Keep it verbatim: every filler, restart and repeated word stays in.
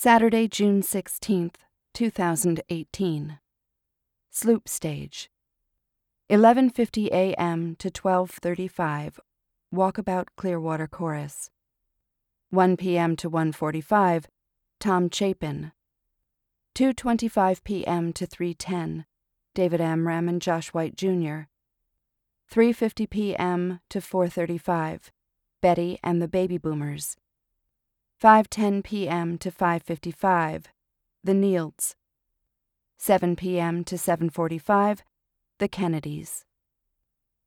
Saturday, June sixteenth, two thousand eighteen. Sloop Stage. eleven fifty a m to twelve thirty-five, Walkabout Clearwater Chorus. one p m to one forty-five, Tom Chapin. two twenty-five p m to three ten, David Amram and Josh White Junior three fifty p m to four thirty-five, Betty and the Baby Boomers. five ten p m to five fifty-five, The Neilds. seven p m to seven forty-five, The Kennedys.